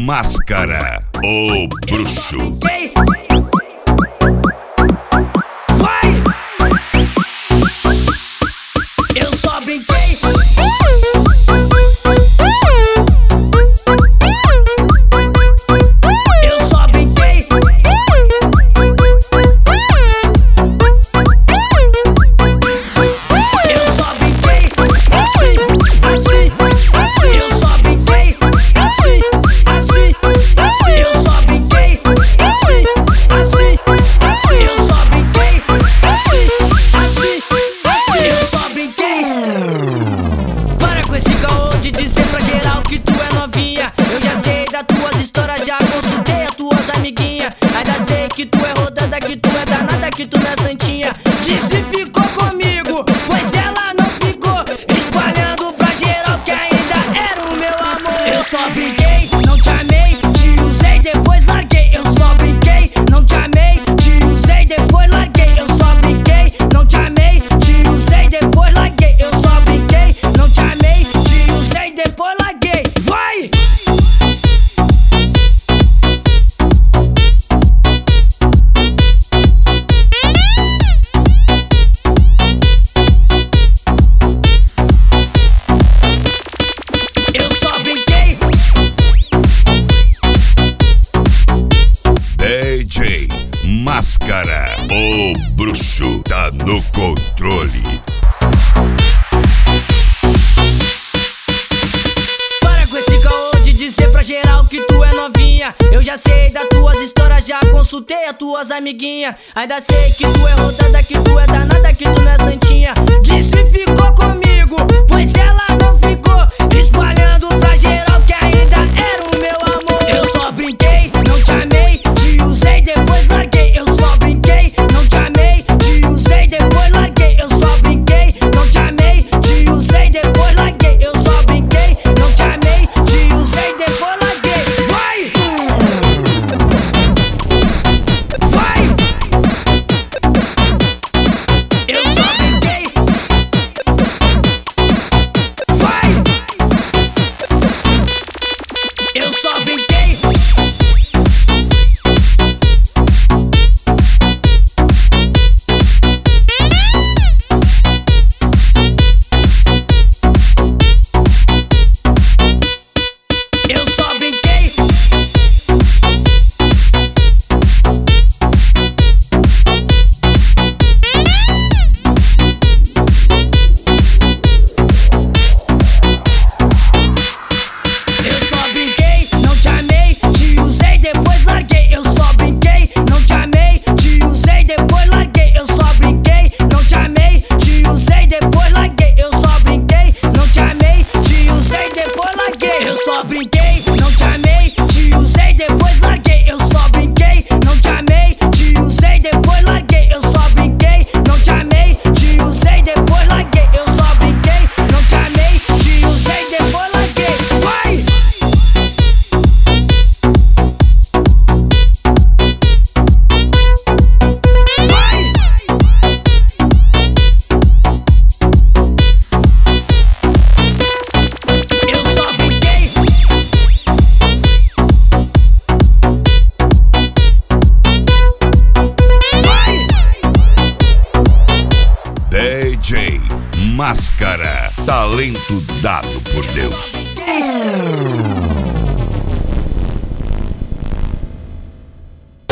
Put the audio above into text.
Máscara, o bruxo. Vai! Eu só brinquei. Eu só brinquei. Eu só brinquei. Assim, assim, assim. Eu só brinquei. Assim, assim, assim. Eu só brinquei. Assim, assim, assim. Eu só brinquei. Assim, assim, assim. Eu só brinquei. Para com esse caô de dizer pra geral que tu é novinha. Eu já sei das tuas histórias, já consultei as tuas amiguinhas. Ainda sei que tu é rodada, que tu é danada, que tu não é santinha. Disse ficou comigo, pois ela não ficou. Espalhando pra geral que ainda era o meu amor. Eu só brinquei, não te amei, te usei, depois larguei. Eu só brinquei, não te amei, te usei, depois larguei. Eu só brinquei, não te amei, te usei, depois larguei. Eu só brinquei, não te amei, te usei, depois larguei. Vai! Eu só brinquei. DJ Máscara, o bruxo, tá no controle. Para com esse caô de dizer pra geral que tu é novinha. Eu já sei das tuas histórias, já consultei as tuas amiguinhas. Ainda sei que tu é rodada, que tu é danada, que tu não é santinha. Disse ficou comigo, pois ela não ficou. Espalhando pra geral que ainda era o meu amor. Eu só brinquei, não te amei, te usei, depois larguei. Eu só brinquei, não te amei, te usei, depois larguei. Eu só brinquei, não te amei, te usei, depois larguei. Eu só brinquei, não te amei, te usei, depois larguei. Vai! Vai! Eu só brinquei. Vai! Eu só brinquei. Eu só brinquei. Eu só brinquei, não te amei, te usei, depois larguei. Eu só brinquei, não te amei, te usei, depois larguei. Eu só brinquei, não te amei, te usei, depois larguei. Eu só brinquei, não te amei, te usei, depois larguei. Eu só brinquei, não te amei, te usei, depois larguei. Eu só brinquei, não te amei, te usei, depois larguei. Eu só brinquei, não te amei, te usei, depois larguei. Eu só brinquei, não te amei, te usei, depois larguei. Vai! Vai! Eu só brinquei. Vai! DJ Máscara, talento dado por Deus.